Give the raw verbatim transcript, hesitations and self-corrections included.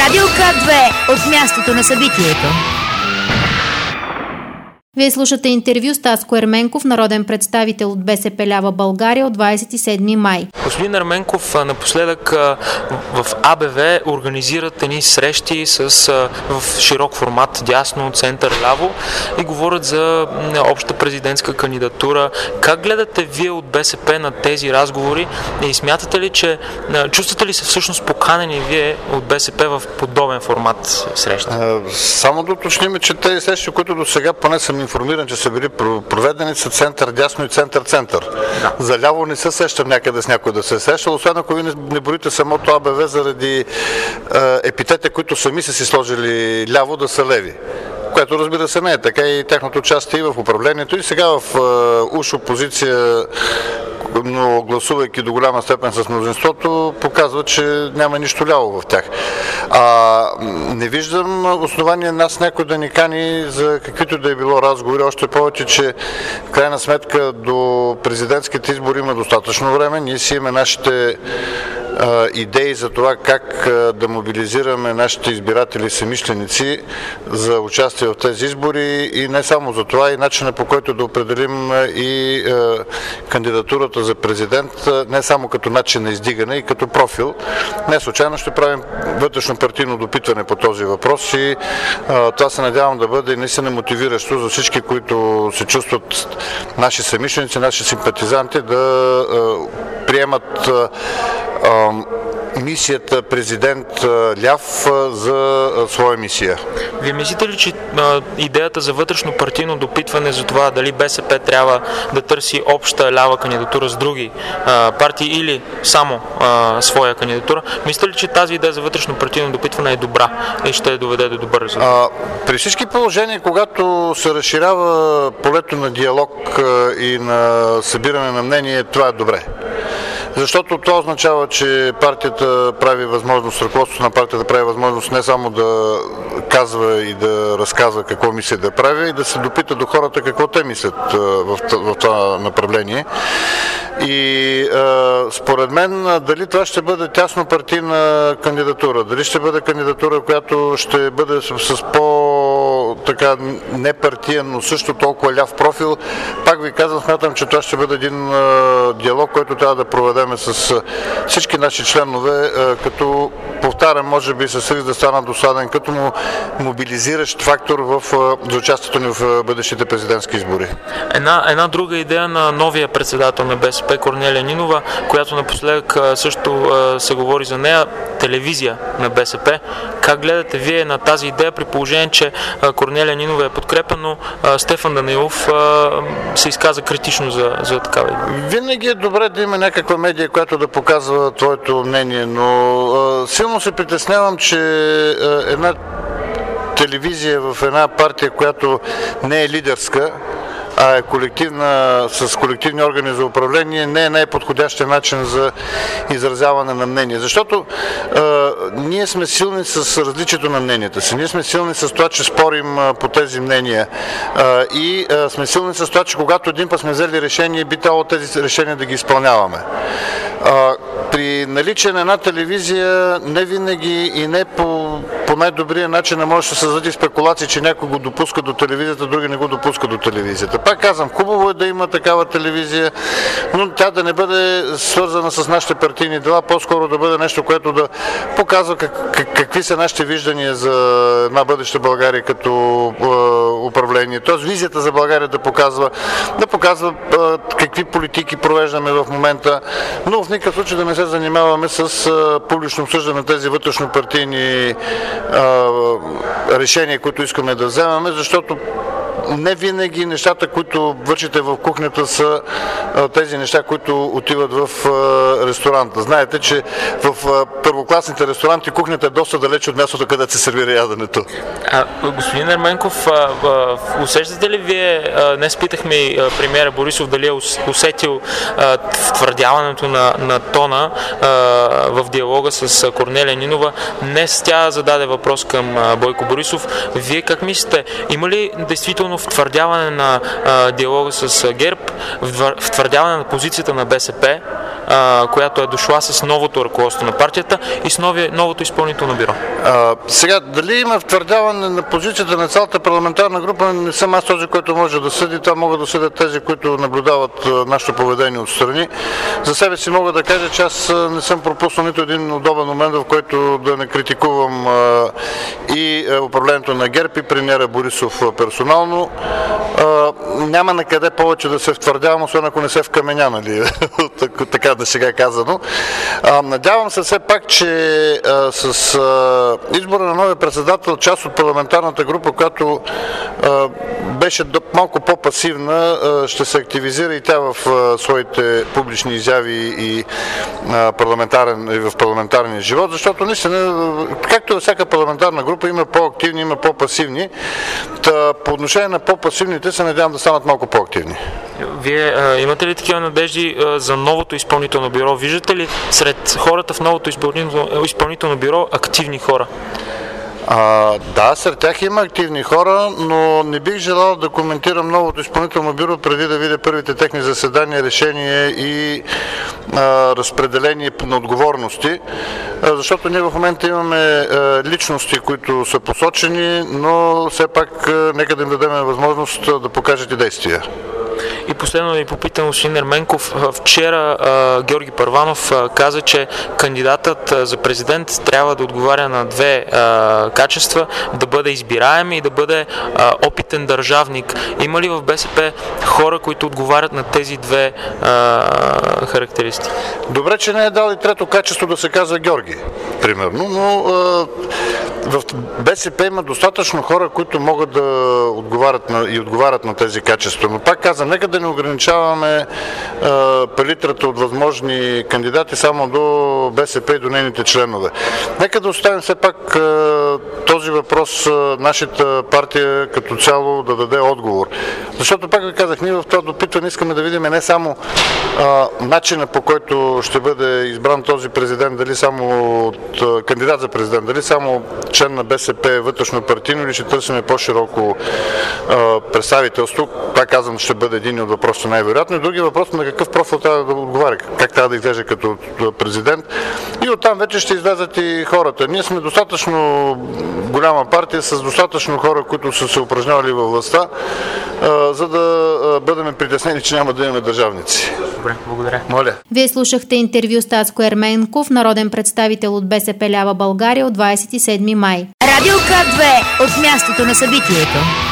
Радио К две от мястото на събитието. Вие слушате интервю с Таско Ерменков, народен представител от БСП Лява България от двадесет и седми май. Господин Ерменков, напоследък в А Б В организират едни срещи с, в широк формат дясно, център, ляво и говорят за обща президентска кандидатура. Как гледате вие от БСП на тези разговори и смятате ли, че чувствате ли се всъщност поканени вие от БСП в подобен формат срещи? Само да уточним, че тези срещи, които до сега поне съм информиран, че са били проведени, са център дясно и център-център. Да. За ляво не се сещам някъде с някой да се е сещал, освен ако ви не, не борите самото А Б В заради е, епитете, които сами са си сложили ляво, да са леви. Което разбира се не е така и тяхното участие и в управлението. И сега в е, уж опозиция, но гласувайки до голяма степен с мнозинството, показва, че няма нищо ляво в тях. А, не виждам основание нас някой да ни кани за каквито да е било разговори, още повече, че в крайна сметка до президентските избори има достатъчно време. Ние си имаме нашите а, идеи за това как а, да мобилизираме нашите избиратели и съмишленици за участие в тези избори и не само за това, и начина, по който да определим и а, кандидатурата за президент, не само като начин на издигане и като профил. Не случайно ще правим вътрешно партийно допитване по този въпрос и а, това се надявам да бъде наистина мотивиращо за всички, които се чувстват наши съмишленици, наши симпатизанти да а, приемат а, а, мисията президент ляв за своя мисия. Вие мислите ли, че а, идеята за вътрешно партийно допитване за това дали БСП трябва да търси обща лява кандидатура с други а, партии или само а, своя кандидатура, мислите ли, че тази идея за вътрешно партийно допитване е добра и ще доведе до добър резултат? При всички положения, когато се разширява полето на диалог а, и на събиране на мнение, това е добре. Защото това означава, че партията прави възможност, ръководството на партията прави възможност не само да казва и да разказва какво мисли да прави, и да се допита до хората какво те мислят в, в това направление. И а, според мен, дали това ще бъде тясно партийна кандидатура, дали ще бъде кандидатура, която ще бъде с, с по така не партиен, но също толкова ляв профил, пак ви казвам, смятам, че това ще бъде един а, диалог, който трябва да проведеме с а, всички наши членове, а, като повтарям, може би с риск да стана досаден, като му мобилизиращ фактор в, а, за участието ни в а, бъдещите президентски избори. Една, една друга идея на новия председател на БСП, Корнелия Нинова, която напоследък също се говори за нея, телевизия на БСП. Как гледате вие на тази идея, при положение, че Корнелия Нинова е подкрепа, но Стефан Данаилов се изказа критично за, за такава идея? Винаги е добре да има някаква медия, която да показва твоето мнение, но силно се притеснявам, че една телевизия в една партия, която не е лидерска, а е колективна, с колективни органи за управление, не е най-подходящия начин за изразяване на мнение. Защото е, ние сме силни с различието на мненията си. Ние сме силни с това, че спорим е, по тези мнения. Е, и е, сме силни с това, че когато един път сме взели решение, би трябвало тези решения да ги изпълняваме. Е, при наличие на една телевизия не винаги и не по, по най-добрия начин не може да се създаде спекулации, че някой го допуска до телевизията, други не го допуска до телевизията. Пак казвам, хубаво е да има такава телевизия, но тя да не бъде свързана с нашите партийни дела, по-скоро да бъде нещо, което да показва как, как, какви са нашите виждания за една бъдеща България като е, управление. Тоест визията за България да показва, да показва е, какви политики провеждаме в момента, но в никакъв случай да не се занимаваме с е, публично обсъждане на тези вътрешно-партийни е, решения, които искаме да вземаме, защото не винаги нещата, които вършите в кухнята, са а, тези неща, които отиват в а, ресторанта. Знаете, че в а, първокласните ресторанти кухнята е доста далеч от мястото, където се сервира яденето. А, господин Ерменков, а, а, усещате ли вие, а, днес питахме а, премиера Борисов дали е усетил а, твърдяването на, на тона а, в диалога с а, Корнелия Нинова. Днес тя зададе въпрос към а, Бойко Борисов. Вие как мислите, има ли действително втвърдяване на а, диалога с а, ГЕРБ, втвърдяване на позицията на БСП а, която е дошла с новото ръководство на партията и с нови, новото изпълнително бюро. А, сега, дали има втвърдяване на позицията на цялата парламентарна група, не съм аз този, който може да съди. Това могат да съдят тези, които наблюдават нашето поведение отстрани. За себе си мога да кажа, че аз не съм пропуснал нито един удобен момент, в който да не критикувам а, и управлението на ГЕРБ и премиера Борисов персонално. А, няма на къде повече да се втвърдявам, освен ако не се вкаменя, нали? Така да сега казано. А, надявам се все пак, че а, с а, избора на новия председател, част от парламентарната група, която а, беше малко по-пасивна, а, ще се активизира и тя в а, своите публични изяви и, а, парламентарен, и в парламентарния живот, защото наистина, както във всяка парламентарна група, има по-активни, има по-пасивни. Та, по отношение на по-пасивните се надявам да станат малко по-активни. Вие а, имате ли такива надежди а, за новото изпълнително бюро? Виждате ли сред хората в новото изпълнително, изпълнително бюро активни хора? А, да, сред тях има активни хора, но не бих желал да коментирам новото изпълнително бюро преди да видя първите техни заседания, решения и а, разпределение на отговорности, а, защото ние в момента имаме а, личности, които са посочени, но все пак а, нека да им дадем възможност да покажат и действия. И последно да ви попитам, господин Ерменков, вчера а, Георги Първанов а, каза, че кандидатът а, за президент трябва да отговаря на две а, качества, да бъде избираем и да бъде а, опитен държавник. Има ли в БСП хора, които отговарят на тези две а, характеристики? Добре, че не е дал и трето качество да се казва Георги, примерно, но а, в БСП има достатъчно хора, които могат да отговарят на, и отговарят на тези качества. Но пак казвам, нека да не ограничаваме а, палитрата от възможни кандидати само до БСП и до нейните членове. Нека да оставим все пак а, този въпрос а, нашата партия като цяло да даде отговор. Защото пак ви казах, ние в това допитване искаме да видим не само а, начина, по който ще бъде избран този президент, дали само от, а, кандидат за президент, дали само член на БСП вътрешно партийно, или ще търсим по-широко а, представителство. Пак казвам, ще бъде един от въпросите най-вероятно. И други въпрос на какъв профил трябва да отговаря, как трябва да изглежда като президент. И оттам вече ще излязат и хората. Ние сме достатъчно голяма партия с достатъчно хора, които са се упражнявали във властта, а, за да бъдем притеснени, че няма да имаме държавници. Добре, благодаря. Моля. Вие слушахте интервю с Таско Ерменков, народен представител от БСП лява България от двадесет и седми май. Радио К две от мястото на събитието.